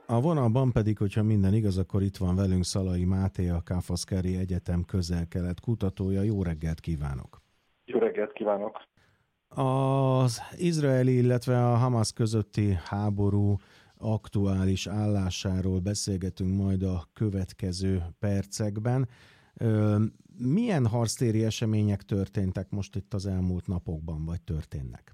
A vonalban pedig, hogyha minden igaz, akkor itt van velünk Szalai Máté, a Káfaszkári Egyetem közel-kelet kutatója. Jó reggelt kívánok! Jó reggelt kívánok! Az izraeli, illetve a Hamas közötti háború aktuális állásáról beszélgetünk majd a következő percekben. Milyen harctéri események történtek most itt az elmúlt napokban, vagy történnek?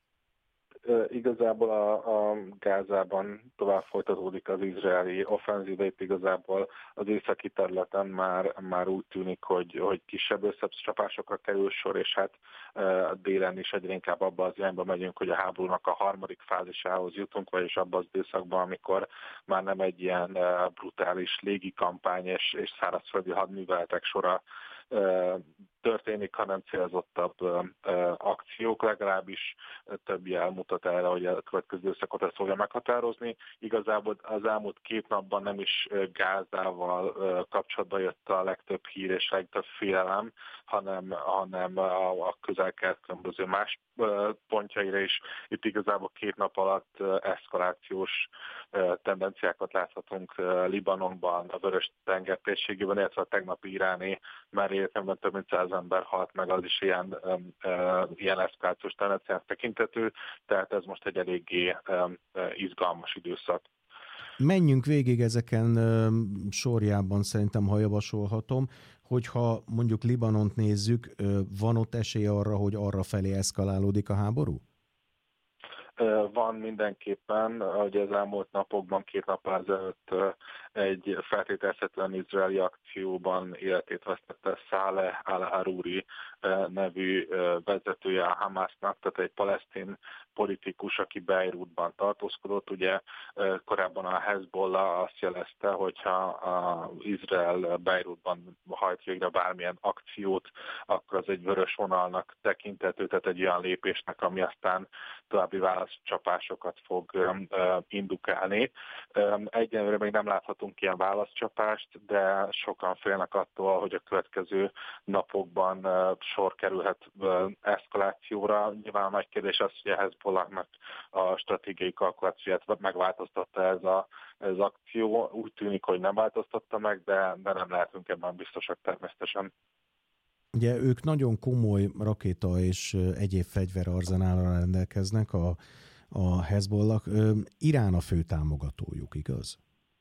Igazából a Gázában tovább folytatódik az izraeli offenzíva, itt igazából az északi területen már úgy tűnik, hogy kisebb összecsapásokra kerül sor, és hát délen is egyre inkább abba az irányba megyünk, hogy a háborúnak a harmadik fázisához jutunk, vagyis abban az időszakban, amikor már nem egy ilyen brutális légikampány és szárazföldi hadműveletek sora történik, hanem célzottabb akciók, legalábbis több jel mutat erre, hogy a következő időszakot ezt fogja meghatározni. Igazából az elmúlt 2 napban nem is Gázával kapcsolatban jött a legtöbb hír és legtöbb félelem, hanem a közel-kelet különböző más pontjaira is. Itt igazából 2 nap alatt eszkalációs tendenciákat láthatunk Libanonban, a Vörös-tenger térségében, illetve a tegnapi iráni merényletekben több mint 100 ember halt meg, az is ilyen eszkalációs tendenciának tekintető, tehát ez most egy eléggé izgalmas időszak. Menjünk végig ezeken sorjában, szerintem, ha javasolhatom, hogyha mondjuk Libanont nézzük, van ott esély arra, hogy arra felé eszkalálódik a háború? Van mindenképpen, hogy az elmúlt napokban, 2 nappal ezelőtt egy feltételezhetően izraeli akcióban életét vesztette Száleh al-Aruri nevű vezetője a Hamasnak, tehát egy palesztin politikus, aki Beirutban tartózkodott. Ugye korábban a Hezbollah azt jelezte, hogyha Izrael Beirutban hajt végre bármilyen akciót, akkor az egy vörös vonalnak tekinthető, tehát egy olyan lépésnek, ami aztán további válaszcsapásokat fog indukálni. Egyenlőre még nem láthatunk ilyen válaszcsapást, de sokan félnek attól, hogy a következő napokban sor kerülhet eszkalációra. Nyilván a nagy kérdés az, hogy a Hezbollahnak a stratégiai kalkulációját megváltoztatta ez az akció. Úgy tűnik, hogy nem változtatta meg, de nem lehetünk ebben biztosak természetesen. Ugye ők nagyon komoly rakéta és egyéb fegyverarzenállal rendelkeznek, a Hezbollah. Irán a fő támogatójuk, igaz?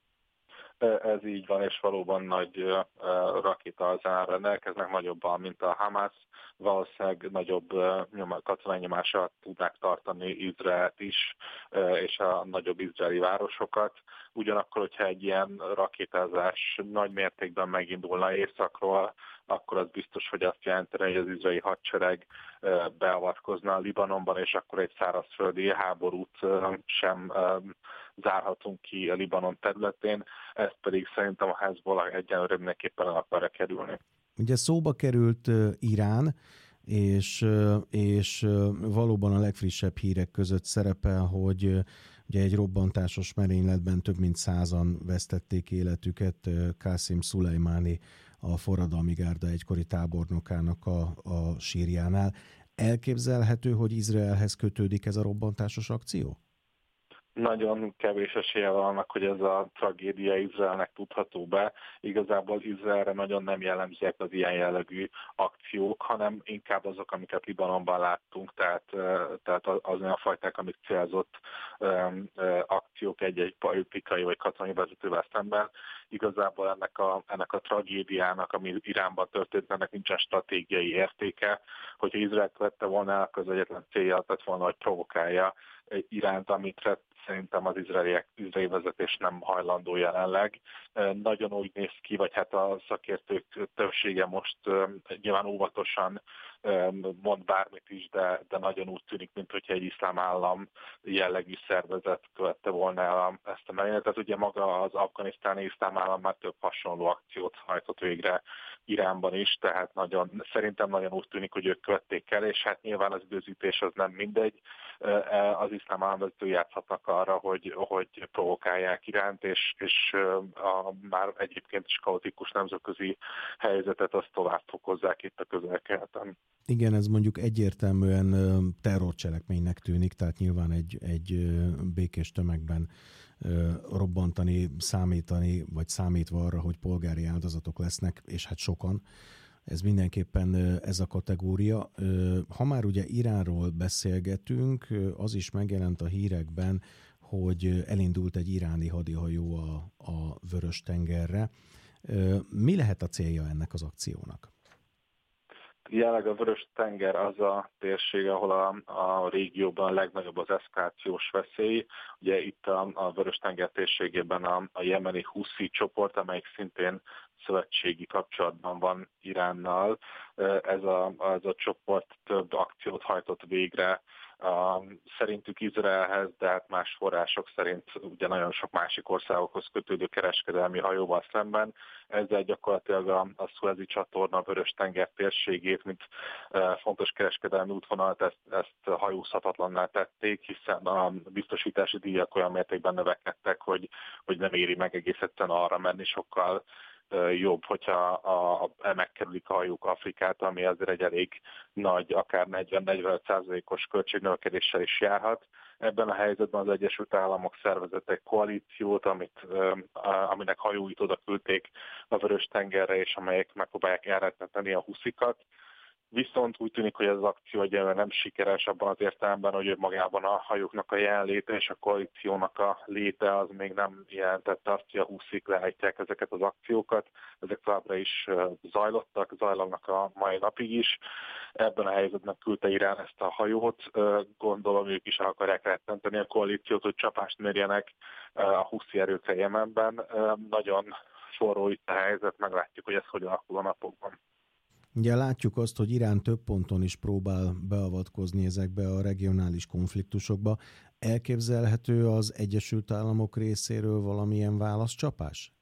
Ez így van, és valóban nagy rakétaarzenál rendelkeznek, nagyobban, mint a Hamas. Valószínűleg nagyobb katonai nyomásra tudnák tartani Izraelt is, és a nagyobb izraeli városokat. Ugyanakkor, hogyha egy ilyen rakétázás nagy mértékben megindulna északról, akkor az biztos, hogy azt jelentene, hogy az izraeli hadsereg beavatkozna Libanonban, és akkor egy szárazföldi háborút sem zárhatunk ki a Libanon területén, ezt pedig szerintem a Hezbollah egyenlőre mindenképpen el akarja kerülni. Ugye szóba került Irán, és valóban a legfrissebb hírek között szerepel, hogy ugye egy robbantásos merényletben több mint 100-an vesztették életüket. Kászim Szulejmáni, a forradalmi gárda egykori tábornokának a sírjánál. Elképzelhető, hogy Izraelhez kötődik ez a robbantásos akció? Nagyon kevés esélye van annak, hogy ez a tragédia Izraelnek tudható be. Igazából Izraelre nagyon nem jellemzőek az ilyen jellegű akciók, hanem inkább azok, amiket Libanonban láttunk, tehát az olyan fajták, amik célzott akciók egy-egy politikai vagy katonai vezetővel szemben. Igazából ennek a tragédiának, ami Iránban történt, ennek nincsen stratégiai értéke. Hogyha Izrael követte volna el, akkor az egyetlen célja lett volna, hogy provokálja Iránt, amit szerintem az izraeli vezetés nem hajlandó jelenleg. Nagyon úgy néz ki, vagy hát a szakértők többsége most nyilván óvatosan mond bármit is, de nagyon úgy tűnik, mint hogyha egy iszlám állam jellegű szervezet követte volna el ezt a merényletet. Ugye maga az afganisztáni iszlám állam már több hasonló akciót hajtott végre Iránban is, tehát szerintem nagyon úgy tűnik, hogy ők követték el, és hát nyilván az időzítés az nem mindegy. Az iszlám államvezető játszhatnak arra, hogy provokálják Iránt, és a már egyébként is kaotikus nemzetközi helyzetet azt tovább fokozzák itt a Közel-Keleten. Igen, ez mondjuk egyértelműen terrorcselekménynek tűnik, tehát nyilván egy békés tömegben robbantani, számítani, vagy számítva arra, hogy polgári áldozatok lesznek, és hát sokan. Ez mindenképpen ez a kategória. Ha már ugye Iránról beszélgetünk, az is megjelent a hírekben, hogy elindult egy iráni hadihajó a Vörös-tengerre. Mi lehet a célja ennek az akciónak? Jelenleg a Vörös-tenger az a térség, ahol a régióban a legnagyobb az eszkalációs veszély. Ugye itt a Vörös-tenger térségében a jemeni Huszi csoport, amelyik szintén szövetségi kapcsolatban van Iránnal. Ez a csoport több akciót hajtott végre, szerintük Izraelhez, de hát más források szerint ugye nagyon sok másik országokhoz kötődő kereskedelmi hajóval szemben. Ezzel gyakorlatilag a Szuezi csatorna Vörös-tenger térségét, mint fontos kereskedelmi útvonalat, ezt hajózhatatlanná tették, hiszen a biztosítási díjak olyan mértékben növekedtek, hogy nem éri meg egész egyszerűen arra menni, sokkal jobb, hogyha megkerülik a hajók Afrikát, ami azért egy elég nagy, akár 40-45%-os költségnövekedéssel is járhat. Ebben a helyzetben az Egyesült Államok szervezett egy koalíciót, aminek hajóit oda küldték a Vörös-tengerre, és amelyek megpróbálják elretenteni a huszikat. Viszont úgy tűnik, hogy ez az akció egyelőre nem sikeres abban az értelemben, hogy magában a hajóknak a jelenléte és a koalíciónak a léte az még nem jelentette azt, hogy a huszik lehajtják ezeket az akciókat. Ezek továbbra is zajlanak a mai napig is. Ebben a helyzetben küldte Irán ezt a hajót. Gondolom, ők is akarják rettenteni a koalíciót, hogy csapást mérjenek a huszi erőkre Jemenben. Nagyon forró itt a helyzet, meglátjuk, hogy ez hogyan alakul a napokban. Ugye látjuk azt, hogy Irán több ponton is próbál beavatkozni ezekbe a regionális konfliktusokba. Elképzelhető az Egyesült Államok részéről valamilyen válaszcsapás?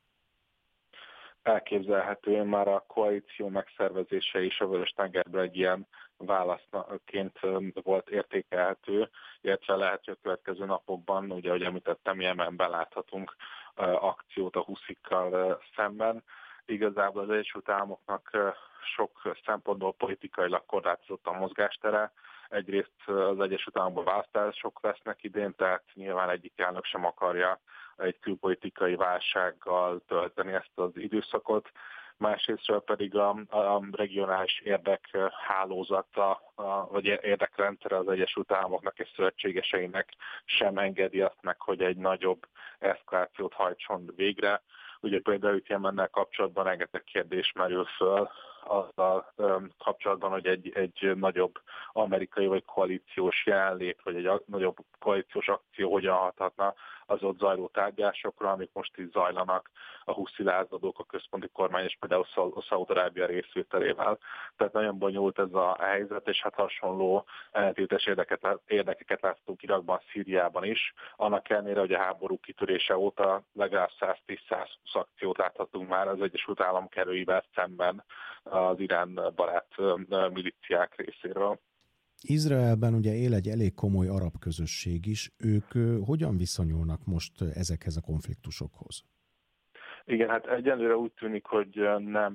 Elképzelhető, már a koalíció megszervezése is a Vörös-tengerben egy ilyen válaszként volt értékelhető, illetve lehet, hogy a következő napokban, ugye, ahogy említettem, Jemenben láthatunk akciót a huszikkal szemben. Igazából az Egyesült Államoknak sok szempontból politikailag korlátozott a mozgástere. Egyrészt az Egyesült Államokban választások lesznek idén, tehát nyilván egyik elnök sem akarja egy külpolitikai válsággal tölteni ezt az időszakot. Másrésztről pedig a regionális érdekhálózata, vagy érdekrendszere az Egyesült Államoknak és szövetségeseinek sem engedi azt meg, hogy egy nagyobb eszkalációt hajtson végre. Ugye például itt Jemennel kapcsolatban rengeteg kérdés merül föl, azzal kapcsolatban, hogy egy nagyobb amerikai vagy koalíciós jelenlét, vagy egy nagyobb koalíciós akció hogyan hathatna az ott zajló tárgyalásokra, amik most is zajlanak a huszi lázadók, a központi kormány és például Szaúd-Arábia részvételével. Tehát nagyon bonyolult ez a helyzet, és hát hasonló ellentétes érdekeket láttunk Irakban, Szíriában is. Annak ellenére, hogy a háború kitörése óta legalább 110-120 akciót láthatunk már az Egyesült Államok erőivel szemben az Irán barát milíciák részéről. Izraelben ugye él egy elég komoly arab közösség is. Ők hogyan viszonyulnak most ezekhez a konfliktusokhoz? Igen, hát egyenlőre úgy tűnik, hogy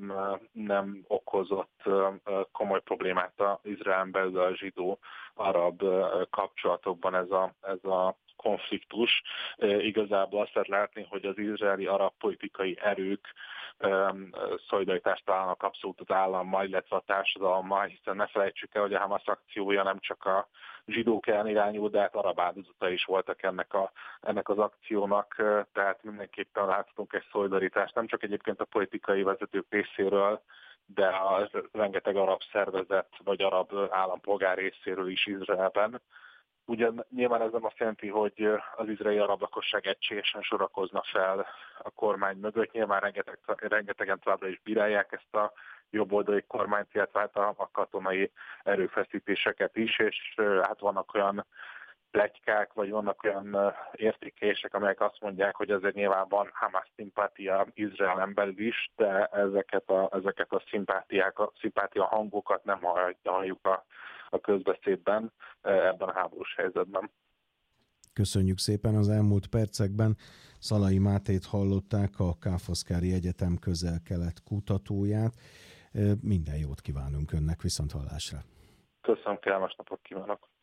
nem okozott komoly problémát az Izraelen belül a zsidó-arab kapcsolatokban ez a konfliktus. Igazából azt lehet látni, hogy az izraeli arab politikai erők szolidaritást találnak abszolút az állammal, illetve a társadalommal, hiszen ne felejtsük el, hogy a Hamas akciója nem csak a zsidók ellen irányul, de hát arab áldozatai is voltak ennek az akciónak, tehát mindenképpen láthatunk egy szolidaritást, nem csak egyébként a politikai vezetők részéről, de a rengeteg arab szervezet vagy arab állampolgár részéről is Izraelben. Ugyan nyilván ez nem azt jelenti, hogy az izraeli arab lakosság egységesen sorakozna fel a kormány mögött. Nyilván rengetegen továbbra is bírálják ezt a jobboldali kormányt, illetve hát a katonai erőfeszítéseket is, és hát vannak olyan pletykák, vagy vannak olyan értékelések, amelyek azt mondják, hogy azért nyilván van Hamas szimpátia Izraelen belül is, de ezeket a szimpátia hangokat nem halljuk a közbeszédben ebben a háborús helyzetben. Köszönjük szépen az elmúlt percekben. Szalai Mátét hallották, a Káfoszkári Egyetem közel-kelet kutatóját. Minden jót kívánunk önnek, viszonthallásra. Köszönöm, kellemes napot kívánok.